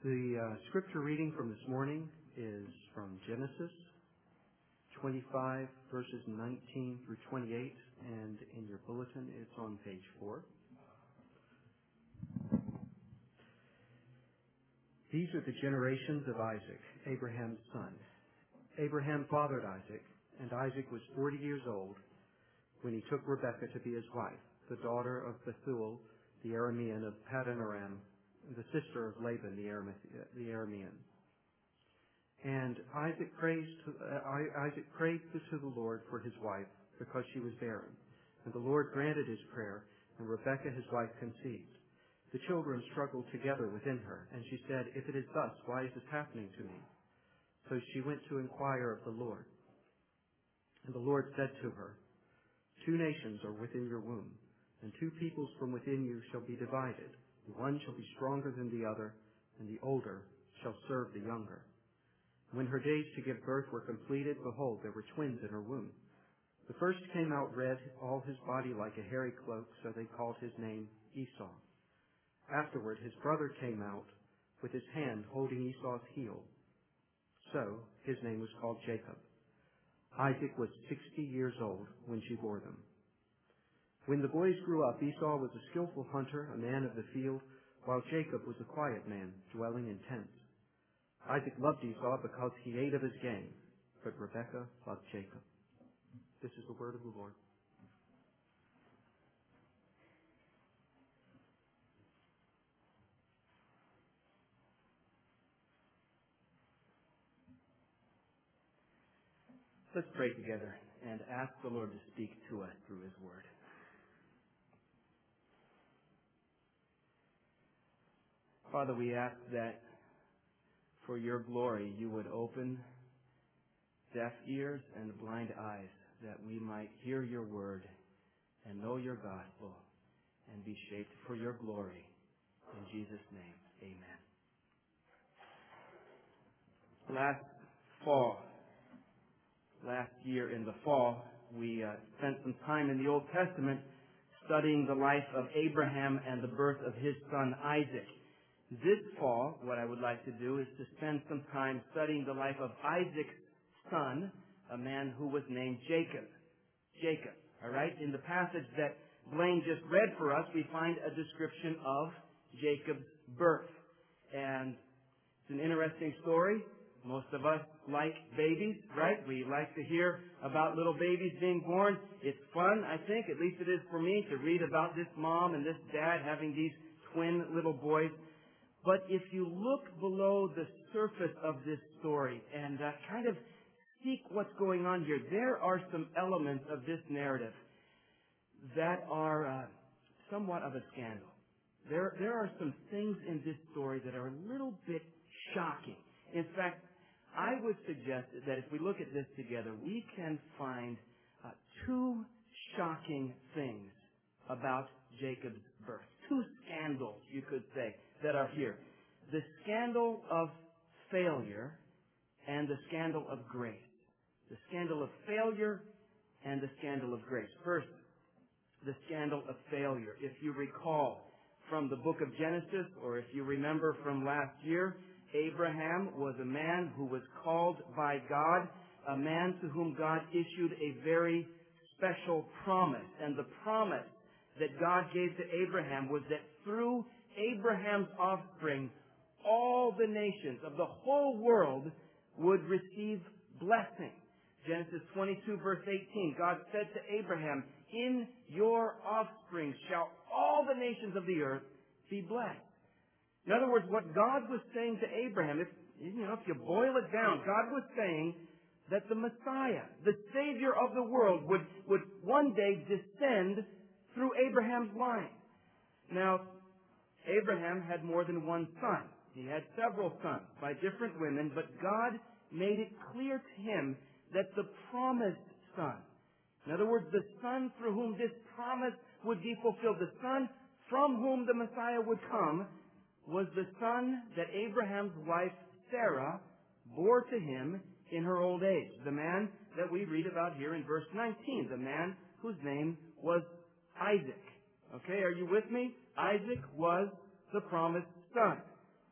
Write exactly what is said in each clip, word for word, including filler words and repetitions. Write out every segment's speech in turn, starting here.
The uh, scripture reading from this morning is from Genesis twenty-five, verses nineteen through twenty-eight, and in your bulletin it's on page four. These are the generations of Isaac, Abraham's son. Abraham fathered Isaac, and Isaac was forty years old when he took Rebekah to be his wife, the daughter of Bethuel, the Aramean of Paddan Aram, the sister of Laban, the Aramean. And Isaac praised, uh, Isaac prayed to the Lord for his wife because she was barren. And the Lord granted his prayer, and Rebekah his wife conceived. The children struggled together within her, and she said, "If it is thus, why is this happening to me?" So she went to inquire of the Lord. And the Lord said to her, "Two nations are within your womb, and two peoples from within you shall be divided. The one shall be stronger than the other, and the older shall serve the younger." When her days to give birth were completed, behold, there were twins in her womb. The first came out red, all his body like a hairy cloak, so they called his name Esau. Afterward his brother came out with his hand holding Esau's heel. So his name was called Jacob. Isaac was sixty years old when she bore them. When the boys grew up, Esau was a skillful hunter, a man of the field, while Jacob was a quiet man, dwelling in tents. Isaac loved Esau because he ate of his game, but Rebekah loved Jacob. This is the word of the Lord. Let's pray together and ask the Lord to speak to us through His Word. Father, we ask that for your glory you would open deaf ears and blind eyes, that we might hear your word and know your gospel and be shaped for your glory. In Jesus' name, amen. Last fall, last year in the fall, we uh, spent some time in the Old Testament studying the life of Abraham and the birth of his son Isaac. This fall, what I would like to do is to spend some time studying the life of Isaac's son, a man who was named Jacob. Jacob, all right? In the passage that Blaine just read for us, we find a description of Jacob's birth. And it's an interesting story. Most of us like babies, right? We like to hear about little babies being born. It's fun, I think, at least it is for me, to read about this mom and this dad having these twin little boys. But if you look below the surface of this story and uh, kind of seek what's going on here, there are some elements of this narrative that are uh, somewhat of a scandal. There, there are some things in this story that are a little bit shocking. In fact, I would suggest that if we look at this together, we can find uh, two shocking things about Jacob's birth. Two scandals, you could say, that are here. The scandal of failure and the scandal of grace. The scandal of failure and the scandal of grace. First, the scandal of failure. If you recall from the book of Genesis, or if you remember from last year, Abraham was a man who was called by God, a man to whom God issued a very special promise. And the promise that God gave to Abraham was that through Abraham's offspring, all the nations of the whole world would receive blessing. Genesis twenty-two, verse eighteen, God said to Abraham, "In your offspring shall all the nations of the earth be blessed." In other words, what God was saying to Abraham, if you know, if you boil it down, God was saying that the Messiah, the Savior of the world, would, would one day descend through Abraham's line. Now, Abraham had more than one son. He had several sons by different women, but God made it clear to him that the promised son, in other words, the son through whom this promise would be fulfilled, the son from whom the Messiah would come, was the son that Abraham's wife Sarah bore to him in her old age. The man that we read about here in verse nineteen, the man whose name was Isaac. Okay, are you with me? Isaac was the promised son.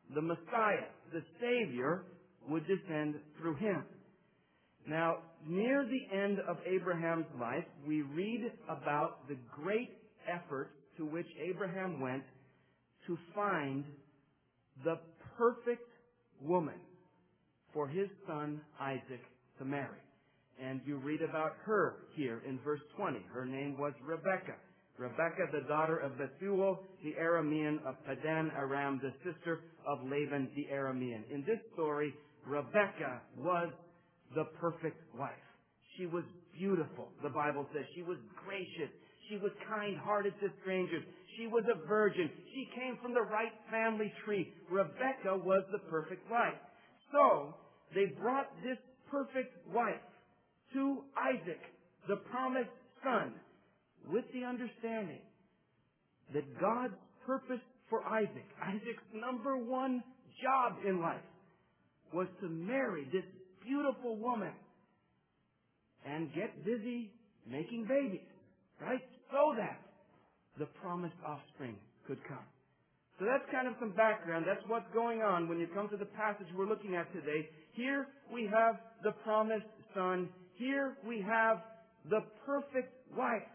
the Messiah, the Savior, would descend through him. Now, near the end of Abraham's life, we read about the great effort to which Abraham went to find the perfect woman for his son Isaac to marry. And you read about her here in verse twenty. Her name was Rebekah. Rebekah, the daughter of Bethuel, the Aramean of Padan Aram, the sister of Laban, the Aramean. In this story, Rebekah was the perfect wife. She was beautiful, the Bible says. She was gracious. She was kind-hearted to strangers. She was a virgin. She came from the right family tree. Rebekah was the perfect wife. So, they brought this perfect wife to Isaac, the promised son, with the understanding that God's purpose for Isaac, Isaac's number one job in life, was to marry this beautiful woman and get busy making babies, right? So that the promised offspring could come. So that's kind of some background. That's what's going on when you come to the passage we're looking at today. Here we have the promised son. Here we have the perfect wife.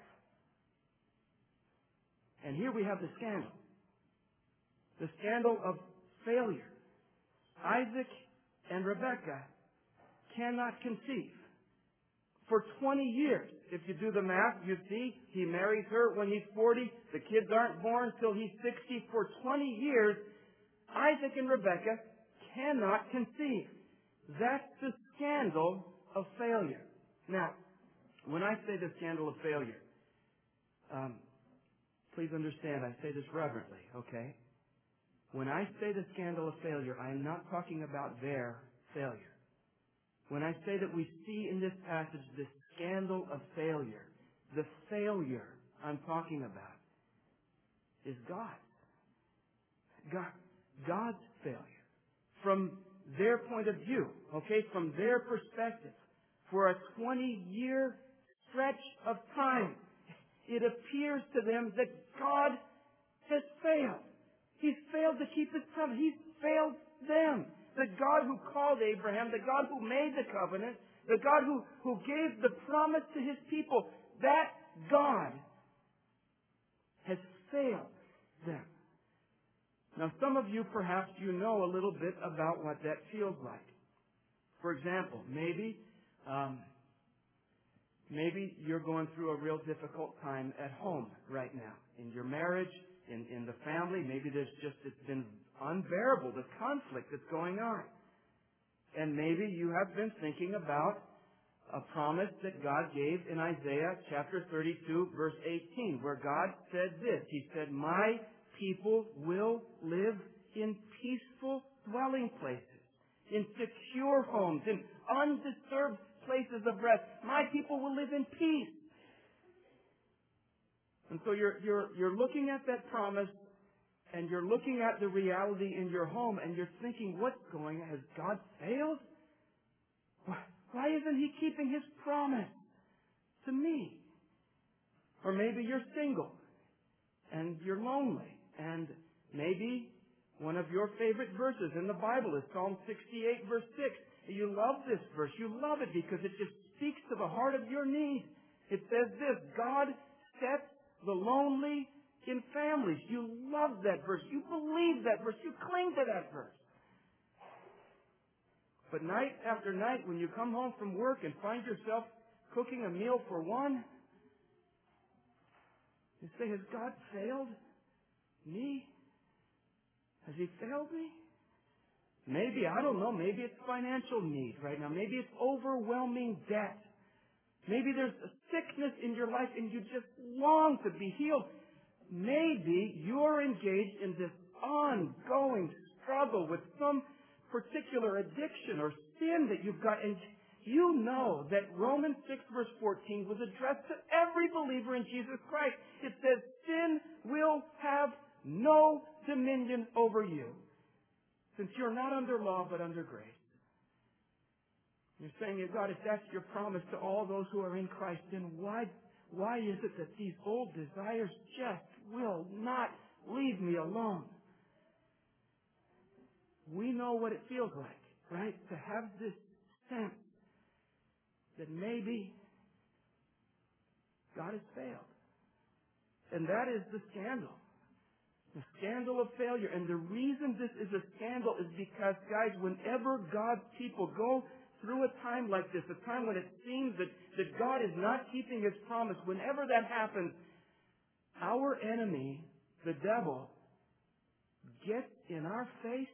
And here we have the scandal. The scandal of failure. Isaac and Rebekah cannot conceive. For twenty years, if you do the math, you see he marries her when he's forty. The kids aren't born till he's sixty. For twenty years, Isaac and Rebekah cannot conceive. That's the scandal of failure. Now, when I say the scandal of failure, um, please understand I say this reverently, okay? When I say the scandal of failure, I am not talking about their failure. When I say that we see in this passage the scandal of failure, the failure I'm talking about is God. God God's failure. From their point of view, okay, from their perspective, for a twenty-year stretch of time, it appears to them that God has failed. He's failed to keep His promise. He's failed them. The God who called Abraham, the God who made the covenant, the God who, who gave the promise to His people, that God has failed them. Now, some of you, perhaps you know a little bit about what that feels like. For example, maybe, um, maybe you're going through a real difficult time at home right now, in your marriage, in, in the family. Maybe there's just, it's been unbearable, the conflict that's going on. And maybe you have been thinking about a promise that God gave in Isaiah chapter thirty-two, verse eighteen, where God said this. He said, "My people will live in peaceful dwelling places, in secure homes, in undisturbed places of rest. My people will live in peace." And so you're, you're, you're looking at that promise, and you're looking at the reality in your home, and you're thinking, what's going on? Has God failed? Why isn't He keeping His promise to me? Or maybe you're single, and you're lonely, and maybe one of your favorite verses in the Bible is Psalm sixty-eight, verse six. You love this verse. You love it because it just speaks to the heart of your need. It says this, God sets the lonely in families. You love that verse. You believe that verse. You cling to that verse. But night after night, when you come home from work and find yourself cooking a meal for one, you say, has God failed me? Has He failed me? Maybe, I don't know, maybe it's financial need right now. Maybe it's overwhelming debt. Maybe there's a sickness in your life and you just long to be healed. Maybe you're engaged in this ongoing struggle with some particular addiction or sin that you've got, and you know that Romans six verse fourteen was addressed to every believer in Jesus Christ. It says, sin will have no dominion over you, since you're not under law but under grace. You're saying, God, if that's your promise to all those who are in Christ, then why, why is it that these old desires just will not leave me alone? we know what it feels like, right? To have this sense that maybe God has failed. And that is the scandal. The scandal of failure. And the reason this is a scandal is because, guys, whenever God's people go through a time like this, a time when it seems that, that God is not keeping His promise, whenever that happens, our enemy, the devil, gets in our face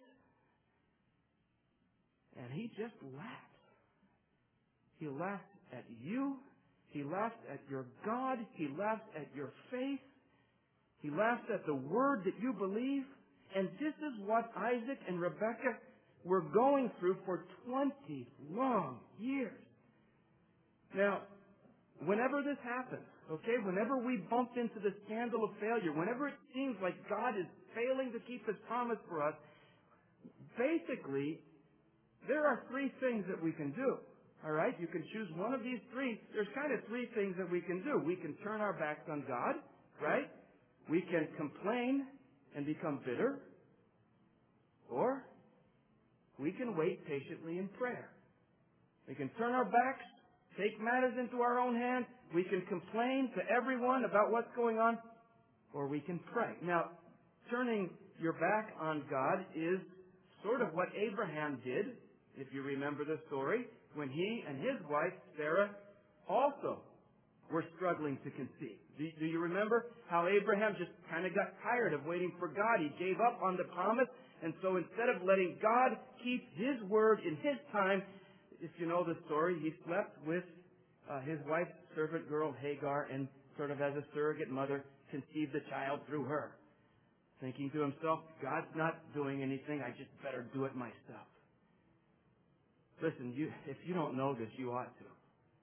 and he just laughs. He laughs at you. He laughs at your God. He laughs at your faith. He laughs at the word that you believe. And this is what Isaac and Rebekah were going through for twenty long years. Now, whenever this happens, okay, whenever we bump into the scandal of failure, whenever it seems like God is failing to keep His promise for us, basically, there are three things that we can do. All right? You can choose one of these three. There's kind of three things that we can do. We can turn our backs on God, right? We can complain and become bitter. Or we can wait patiently in prayer. We can turn our backs, take matters into our own hands. We can complain to everyone about what's going on. Or we can pray. Now, turning your back on God is sort of what Abraham did, if you remember the story, when he and his wife, Sarah, also were struggling to conceive. Do, do you remember how Abraham just kind of got tired of waiting for God? He gave up on the promise, and so instead of letting God keep His word in His time, if you know the story, he slept with uh, his wife's servant girl, Hagar, and sort of as a surrogate mother, conceived a child through her, thinking to himself, God's not doing anything, I just better do it myself. Listen, you, if you don't know this, you ought to.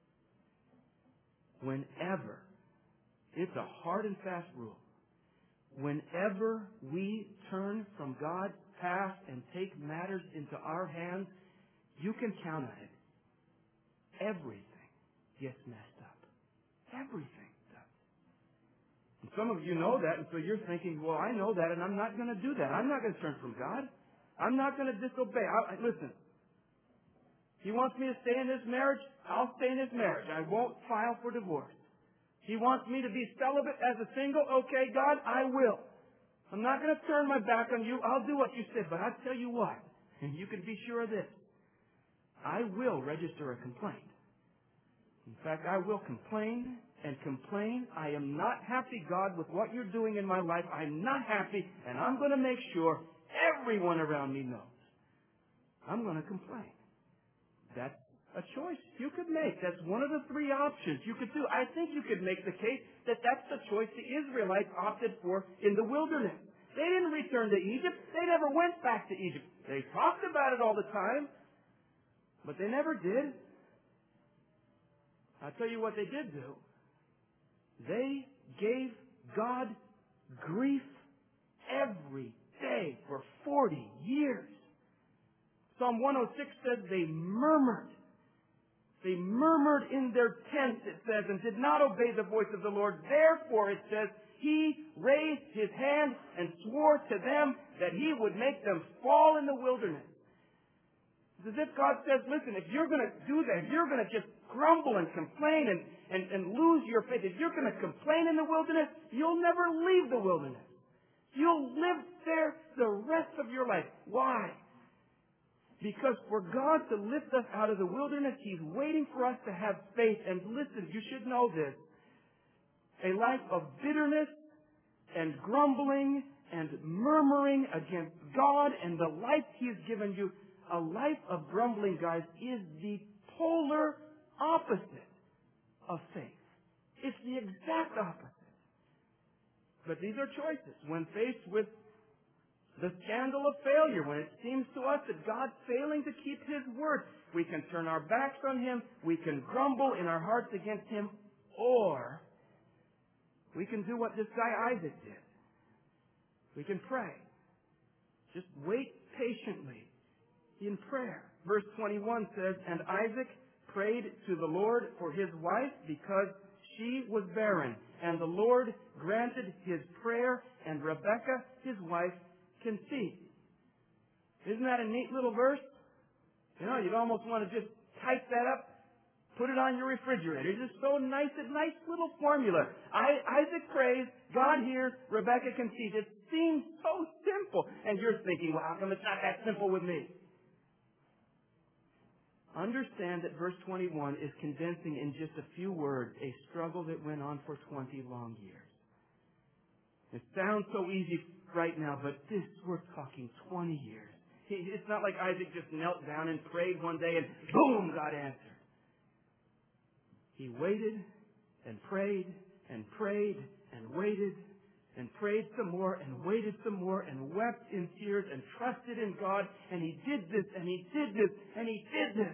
Whenever, it's a hard and fast rule, whenever we turn from God's path and take matters into our hands, you can count on it. Everything gets messed up. Everything does. And some of you know that, and so you're thinking, well, I know that, and I'm not going to do that. I'm not going to turn from God. I'm not going to disobey. I, I, listen, He wants me to stay in this marriage, I'll stay in this marriage. I won't file for divorce. He wants me to be celibate as a single. Okay, God, I will. I'm not going to turn my back on you. I'll do what you said. But I'll tell you what, and you can be sure of this, I will register a complaint. In fact, I will complain and complain. I am not happy, God, with what you're doing in my life. I'm not happy, and I'm going to make sure everyone around me knows. I'm going to complain. That's a choice you could make. That's one of the three options you could do. I think you could make the case that that's the choice the Israelites opted for in the wilderness. They didn't return to Egypt. They never went back to Egypt. They talked about it all the time, but they never did. I'll tell you what they did do. They gave God grief every day for forty years. Psalm one oh six says they murmured. They murmured in their tents, it says, and did not obey the voice of the Lord. Therefore, it says, He raised His hand and swore to them that He would make them fall in the wilderness. It's as if God says, listen, if you're going to do that, if you're going to just grumble and complain and, and, and lose your faith, if you're going to complain in the wilderness, you'll never leave the wilderness. You'll live there the rest of your life. Why? Because for God to lift us out of the wilderness, He's waiting for us to have faith. And listen, you should know this. A life of bitterness and grumbling and murmuring against God and the life He has given you, a life of grumbling, guys, is the polar opposite of faith. It's the exact opposite. But these are choices. When faced with the scandal of failure, when it seems to us that God's failing to keep His word, we can turn our backs on Him, we can grumble in our hearts against Him, or we can do what this guy Isaac did. We can pray. Just wait patiently in prayer. Verse twenty-one says, And Isaac prayed to the Lord for his wife because she was barren. And the Lord granted his prayer, and Rebekah, his wife, conceived. Isn't that a neat little verse? You know, you'd almost want to just type that up, put it on your refrigerator. It's just so nice, a nice little formula. I, Isaac prays, God hears, Rebecca conceives. It seems so simple. And you're thinking, well, how come it's not that simple with me? Understand that verse twenty-one is condensing in just a few words a struggle that went on for twenty long years. It sounds so easy right now, but this, we're talking twenty years. It's not like Isaac just knelt down and prayed one day and boom, God answered. He waited and prayed and prayed and waited and prayed some more and waited some more and wept in tears and trusted in God, and he did this and he did this and he did this.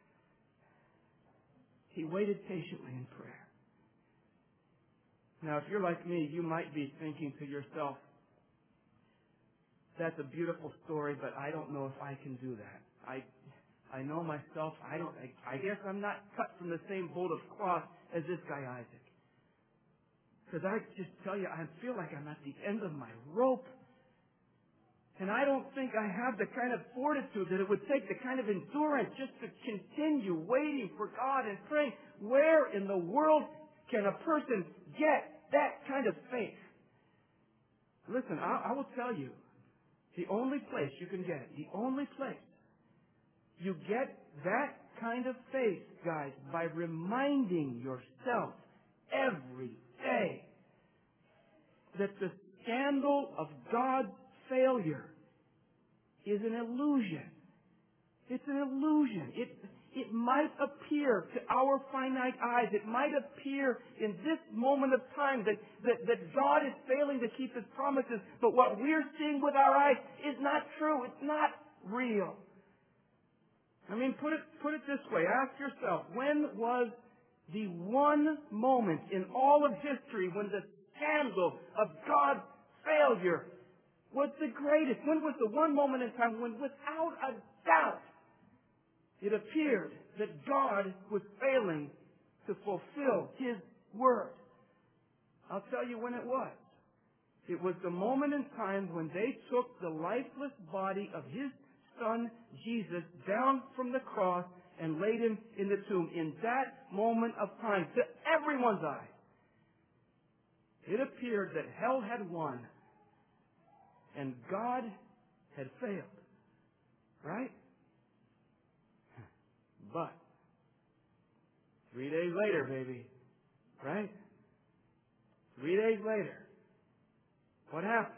He waited patiently in prayer. Now, if you're like me, you might be thinking to yourself, that's a beautiful story, but I don't know if I can do that. I I know myself, I don't I, I guess I'm not cut from the same mold of cloth as this guy Isaac. Because I just tell you, I feel like I'm at the end of my rope. And I don't think I have the kind of fortitude that it would take, the kind of endurance just to continue waiting for God and praying. Where in the world can a person get that kind of faith? Listen, I, I will tell you, the only place you can get it, the only place you get that kind of faith, guys, by reminding yourself every day that the scandal of God's failure is an illusion. It's an illusion. It, it might appear to our finite eyes, it might appear in this moment of time that, that, that God is failing to keep His promises, but what we're seeing with our eyes is not true. It's not real. I mean, put it, put it this way. Ask yourself, when was the one moment in all of history when the scandal of God's failure was the greatest? When was the one moment in time when, without a doubt, it appeared that God was failing to fulfill His word? I'll tell you when it was. It was the moment in time when they took the lifeless body of His Son, Jesus, down from the cross and laid Him in the tomb. In that moment of time, to everyone's eyes, it appeared that hell had won and God had failed. Right? But three days later, baby, right? Three days later, what happened?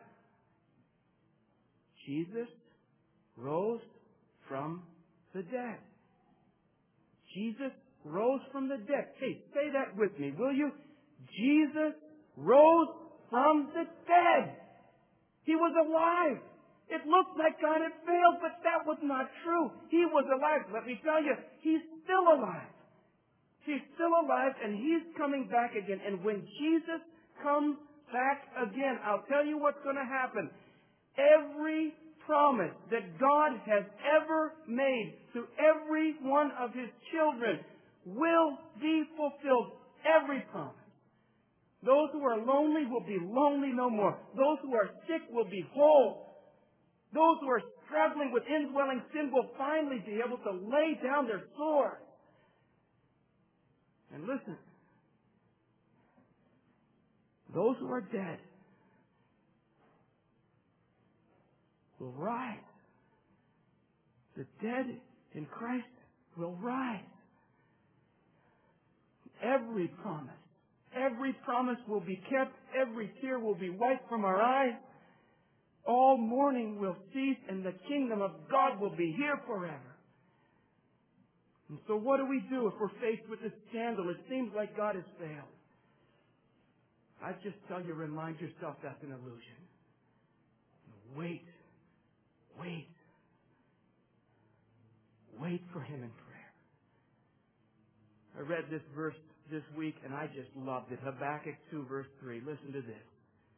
Jesus rose from the dead. Jesus rose from the dead. Hey, say that with me, will you? Jesus rose from the dead. He was alive. It looked like God had failed, but that was not true. He was alive. Let me tell you, He's still alive. He's still alive, and He's coming back again. And when Jesus comes back again, I'll tell you what's going to happen. Every promise that God has ever made to every one of His children will be fulfilled. Every promise. Those who are lonely will be lonely no more. Those who are sick will be whole. Those who are struggling with indwelling sin will finally be able to lay down their sword. And listen, those who are dead will rise. The dead in Christ will rise. Every promise, every promise will be kept. Every tear will be wiped from our eyes. All mourning will cease, and the kingdom of God will be here forever. And so what do we do if we're faced with this scandal? It seems like God has failed. I just tell you, remind yourself that's an illusion. Wait. Wait. Wait for Him in prayer. I read this verse this week, and I just loved it. Habakkuk two, verse three. Listen to this.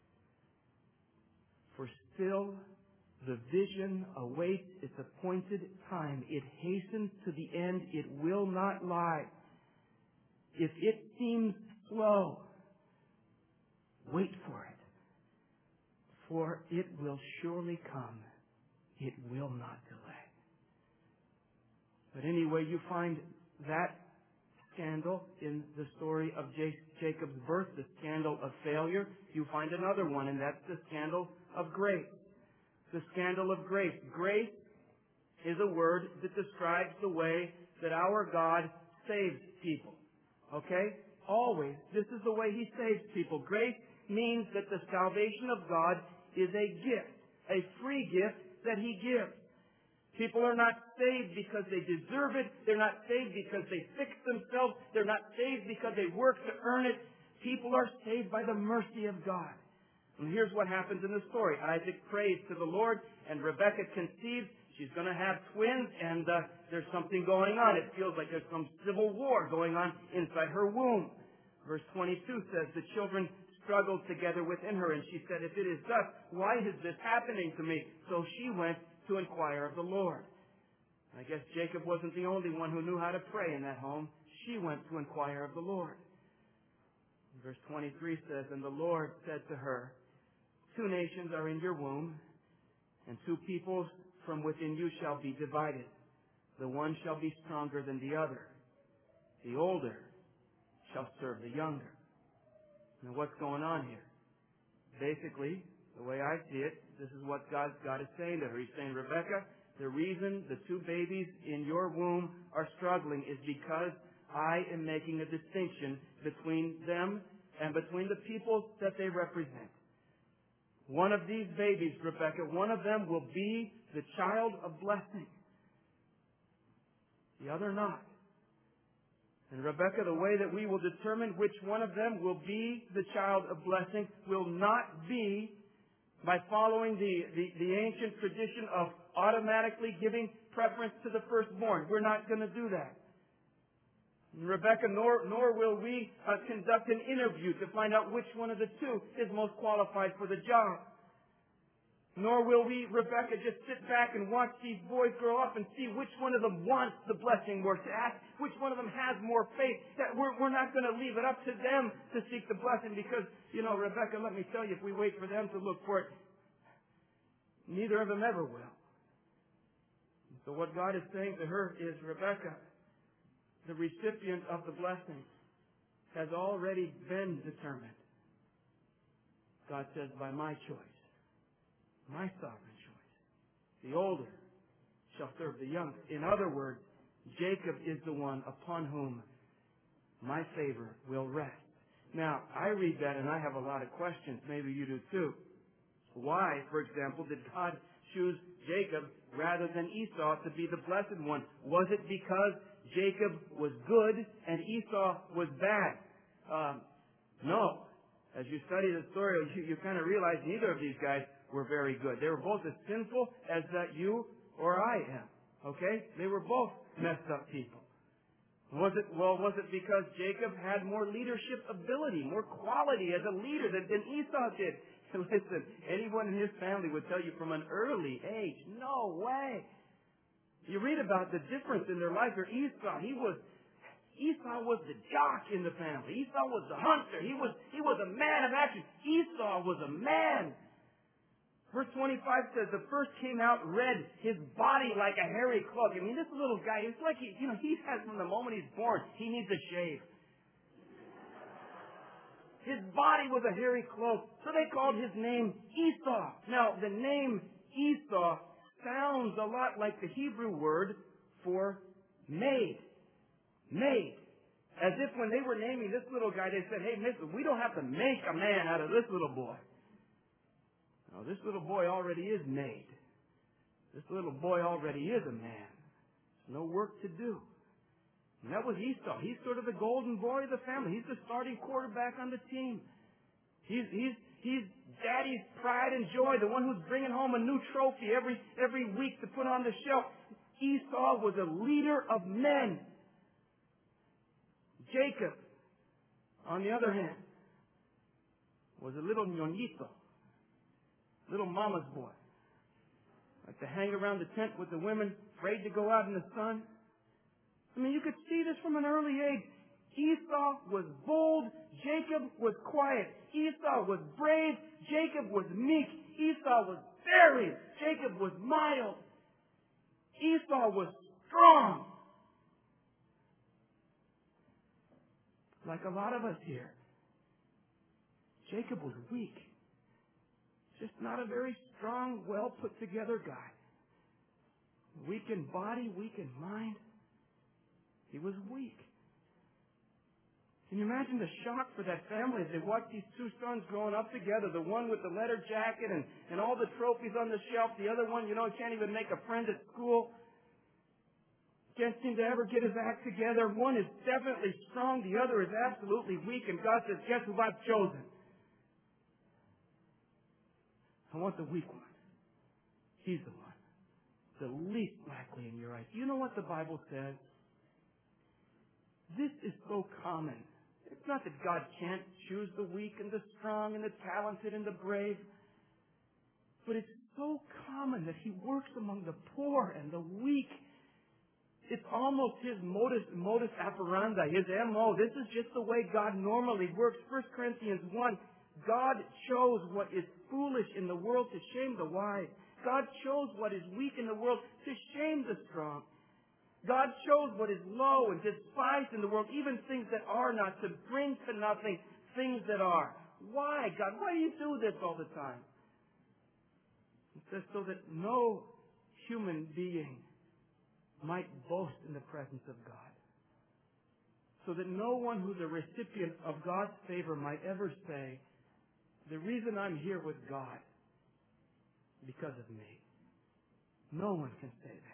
For still the vision awaits its appointed time. It hastens to the end. It will not lie. If it seems slow, wait for it. For it will surely come. it will not delay. But anyway, you find that scandal in the story of Jacob's birth, the scandal of failure. You find another one, and that's the scandal of grace. The scandal of grace. Grace is a word that describes the way that our God saves people. Okay? Always. This is the way He saves people. Grace means that the salvation of God is a gift, a free gift that He gives. People are not saved because they deserve it. They're not saved because they fix themselves. They're not saved because they work to earn it. People are saved by the mercy of God. And here's what happens in the story. Isaac prays to the Lord, and Rebekah conceives. She's going to have twins, and uh, there's something going on. It feels like there's some civil war going on inside her womb. Verse twenty-two says, the children struggled together within her, and she said, if it is thus, why is this happening to me? So she went to inquire of the Lord. I guess Jacob wasn't the only one who knew how to pray in that home. She went to inquire of the Lord. Verse twenty-three says, and the Lord said to her, two nations are in your womb, and two peoples from within you shall be divided. The one shall be stronger than the other. The older shall serve the younger. Now what's going on here? Basically, the way I see it, this is what God, God is saying to her. He's saying, Rebekah, the reason the two babies in your womb are struggling is because I am making a distinction between them and between the people that they represent. One of these babies, Rebekah, one of them will be the child of blessing. The other not. And Rebekah, the way that we will determine which one of them will be the child of blessing will not be by following the, the, the ancient tradition of automatically giving preference to the firstborn. We're not going to do that. Rebekah, nor, nor will we uh, conduct an interview to find out which one of the two is most qualified for the job. Nor will we, Rebekah, just sit back and watch these boys grow up and see which one of them wants the blessing we're to ask, which one of them has more faith. That we're, we're not going to leave it up to them to seek the blessing because, you know, Rebekah, let me tell you, if we wait for them to look for it, neither of them ever will. So what God is saying to her is, Rebekah, the recipient of the blessing has already been determined. God says, by my choice, my sovereign choice. The older shall serve the younger. In other words, Jacob is the one upon whom my favor will rest. Now, I read that and I have a lot of questions. Maybe you do too. Why, for example, did God choose Jacob rather than Esau to be the blessed one? Was it because Jacob was good and Esau was bad? Um, no. As you study the story, you, you kind of realize neither of these guys were very good. They were both as sinful as that you or I am. Okay? They were both messed up people. Was it, well, was it because Jacob had more leadership ability, more quality as a leader than, than Esau did? Listen, anyone in his family would tell you from an early age, no way. You read about the difference in their life. Or Esau, he was, Esau was the jock in the family. Esau was the hunter. He was, he was a man of action. Esau was a man. Verse twenty-five says, the first came out red, his body like a hairy cloak. I mean, this little guy, it's like, he, you know, he has from the moment he's born, he needs a shave. His body was a hairy cloak. So they called his name Esau. Now, the name Esau sounds a lot like the Hebrew word for maid. Maid. As if when they were naming this little guy, they said, hey, mister, we don't have to make a man out of this little boy. Now, this little boy already is made. This little boy already is a man. There's no work to do. And that was Esau. He's sort of the golden boy of the family. He's the starting quarterback on the team. He's, he's, he's daddy's pride and joy, the one who's bringing home a new trophy every, every week to put on the shelf. Esau was a leader of men. Jacob, on the other hand, was a little ñoñito. Little mama's boy. Like to hang around the tent with the women, afraid to go out in the sun. I mean, you could see this from an early age. Esau was bold. Jacob was quiet. Esau was brave. Jacob was meek. Esau was daring. Jacob was mild. Esau was strong. Like a lot of us here, Jacob was weak. Just not a very strong, well put together guy. Weak in body, weak in mind. He was weak. Can you imagine the shock for that family as they watch these two sons growing up together? The one with the leather jacket and, and all the trophies on the shelf. The other one, you know, can't even make a friend at school. Can't seem to ever get his act together. One is definitely strong. The other is absolutely weak. And God says, guess who I've chosen? I want the weak one. He's the one. The least likely in your eyes. You know what the Bible says? This is so common. It's not that God can't choose the weak and the strong and the talented and the brave. But it's so common that He works among the poor and the weak. It's almost His modus, modus operandi, His M O. This is just the way God normally works. First Corinthians one, God chose what is foolish in the world to shame the wise. God chose what is weak in the world to shame the strong. God chose what is low and despised in the world, even things that are not, to bring to nothing things that are. Why, God? Why do you do this all the time? It says so that no human being might boast in the presence of God. So that no one who's a recipient of God's favor might ever say, the reason I'm here with God is because of me. No one can say that.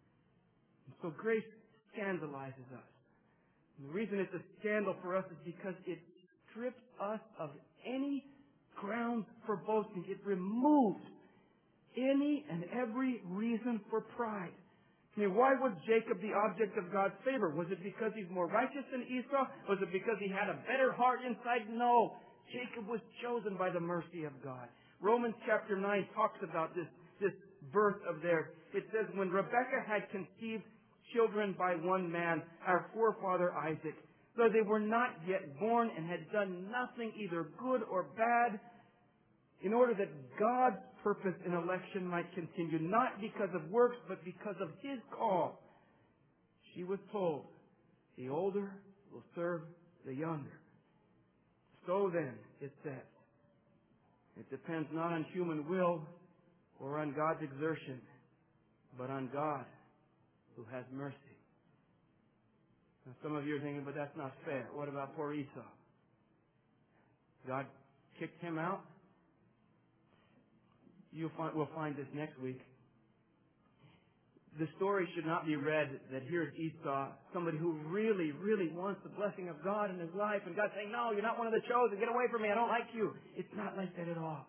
So grace scandalizes us. And the reason it's a scandal for us is because it strips us of any grounds for boasting. It removes any and every reason for pride. I mean, why was Jacob the object of God's favor? Was it because he's more righteous than Esau? Was it because he had a better heart inside? No. Jacob was chosen by the mercy of God. Romans chapter nine talks about this, this birth of theirs. It says, when Rebekah had conceived children by one man, our forefather Isaac, though they were not yet born and had done nothing either good or bad, in order that God's purpose in election might continue, not because of works, but because of His call. She was told, the older will serve the younger. So then, it says, it depends not on human will or on God's exertion, but on God who has mercy. Now, some of you are thinking, but that's not fair. What about poor Esau? God kicked him out? You'll find, we'll find this next week. The story should not be read that here's Esau, somebody who really, really wants the blessing of God in his life, and God saying, no, you're not one of the chosen. Get away from me. I don't like you. It's not like that at all.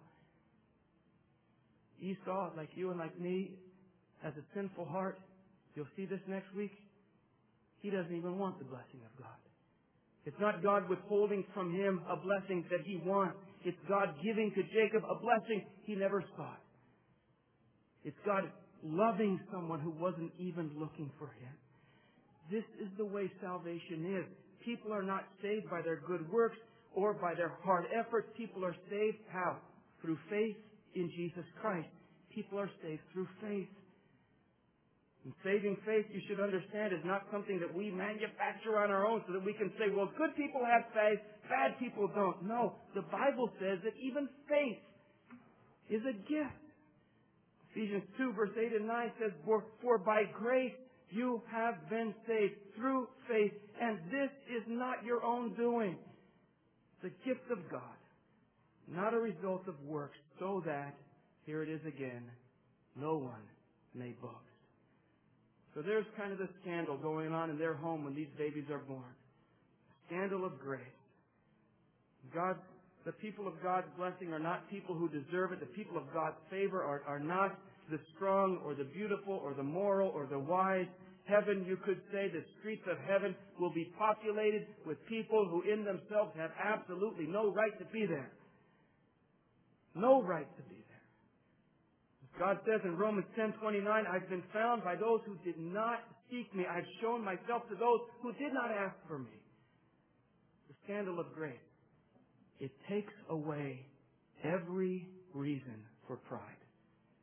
Esau, like you and like me, has a sinful heart. You'll see this next week. He doesn't even want the blessing of God. It's not God withholding from him a blessing that he wants. It's God giving to Jacob a blessing he never sought. It's God loving someone who wasn't even looking for him. This is the way salvation is. People are not saved by their good works or by their hard efforts. People are saved how? Through faith in Jesus Christ. People are saved through faith. And saving faith, you should understand, is not something that we manufacture on our own so that we can say, well, good people have faith, bad people don't. No, the Bible says that even faith is a gift. Ephesians two, verse eight and nine says, for, for by grace you have been saved through faith, and this is not your own doing. It's a gift of God, not a result of works, so that, here it is again, no one may boast. So there's kind of the scandal going on in their home when these babies are born. Scandal of grace. God, the people of God's blessing are not people who deserve it. The people of God's favor are, are not the strong or the beautiful or the moral or the wise. Heaven, you could say, the streets of heaven will be populated with people who in themselves have absolutely no right to be there. No right to be there. God says in Romans ten twenty-nine, I've been found by those who did not seek me. I've shown myself to those who did not ask for me. The scandal of grace. It takes away every reason for pride.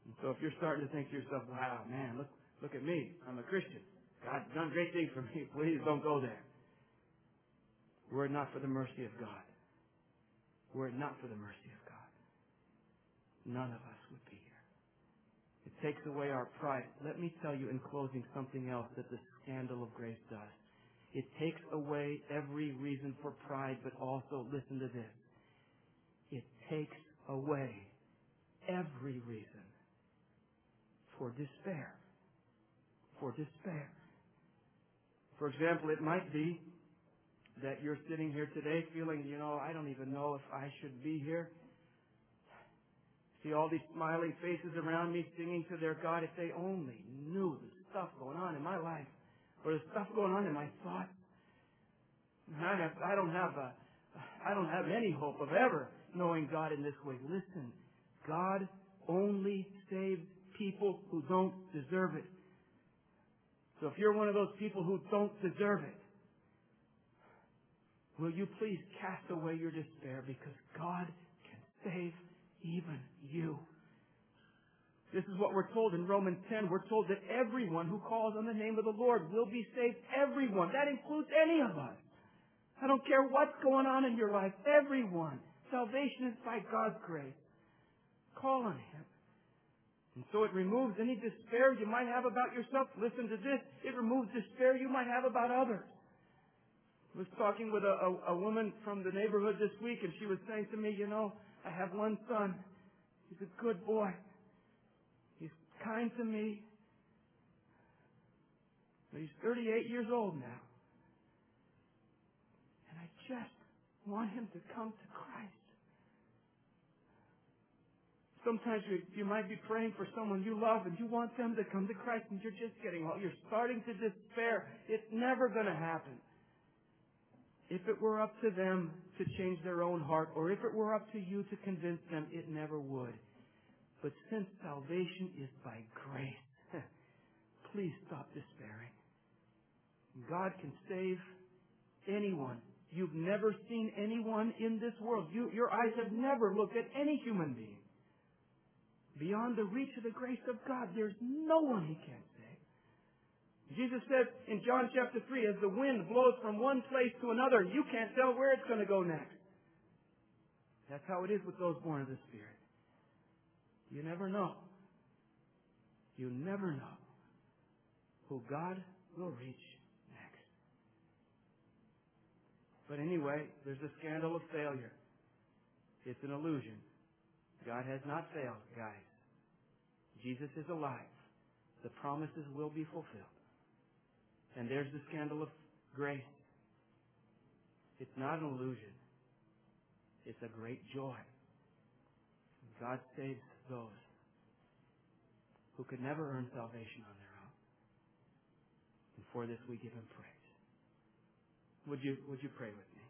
And so if you're starting to think to yourself, wow, man, look, look at me. I'm a Christian. God's done great things for me. Please don't go there. Were it not for the mercy of God, were it not for the mercy of God, none of us would be here. It takes away our pride. Let me tell you in closing something else that the scandal of grace does. It takes away every reason for pride, but also, listen to this, it takes away every reason for despair. For despair. For example, it might be that you're sitting here today feeling, you know, I don't even know if I should be here. See all these smiling faces around me singing to their God. If they only knew the stuff going on in my life or the stuff going on in my thoughts. I, have, I don't have a, I don't have any hope of ever knowing God in this way. Listen, God only saves people who don't deserve it. So if you're one of those people who don't deserve it, will you please cast away your despair, because God can save even you. This is what we're told in Romans ten. We're told that everyone who calls on the name of the Lord will be saved. Everyone. That includes any of us. I don't care what's going on in your life. Everyone. Salvation is by God's grace. Call on Him. And so it removes any despair you might have about yourself. Listen to this. It removes despair you might have about others. I was talking with a, a, a woman from the neighborhood this week, and she was saying to me, you know, I have one son. He's a good boy. He's kind to me. But he's thirty-eight years old now. And I just want him to come to Christ. Sometimes you, you might be praying for someone you love and you want them to come to Christ, and you're just getting, you're starting to despair. It's never going to happen. If it were up to them to change their own heart, or if it were up to you to convince them, it never would. But since salvation is by grace, please stop despairing. God can save anyone. You've never seen anyone in this world. You, your eyes have never looked at any human being. Beyond the reach of the grace of God, there's no one He can't save. Jesus said in John chapter three, as the wind blows from one place to another, you can't tell where it's going to go next. That's how it is with those born of the Spirit. You never know. You never know who God will reach next. But anyway, there's a scandal of failure. It's an illusion. God has not failed, guys. Jesus is alive. The promises will be fulfilled. And there's the scandal of grace. It's not an illusion. It's a great joy. God saves those who could never earn salvation on their own. And for this we give Him praise. Would you, would you pray with me?